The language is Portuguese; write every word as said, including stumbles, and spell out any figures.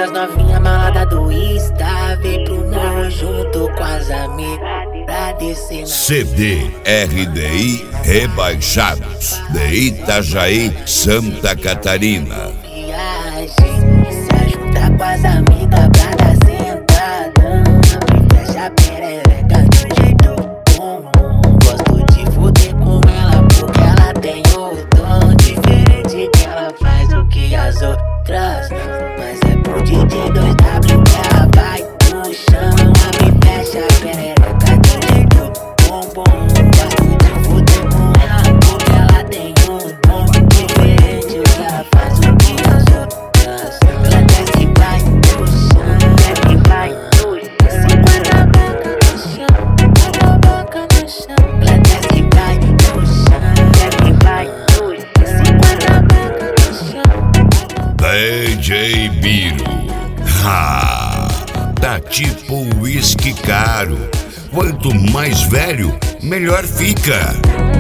as novinha malada do Insta, vem pro morro junto com as amigas pra descer na C D R D I Rebaixados de Itajaí, Santa Catarina. viagem. Se juntar com as amigas pra dar sentadão, me fecha a perereca de um jeito bom. Gosto de fuder com ela porque ela tem o dom diferente, que ela faz o que as outras não. Mas é pro D J dois W que ela vai no chão. Ela me fecha a perereca de um jeito bom, bom. Gosto de fuder com ela porque ela tem um dom diferente, que ela faz o que as outras não. Ela desce e vai no chão, desce e vai no chão. Se guarda a boca no chão, guarda a boca no chão. Ela desce e vai no chão, desce e vai no chão. Se guarda a boca no chão. D J Biro. Ha! Tá tipo um uísque caro. Quanto mais velho, melhor fica.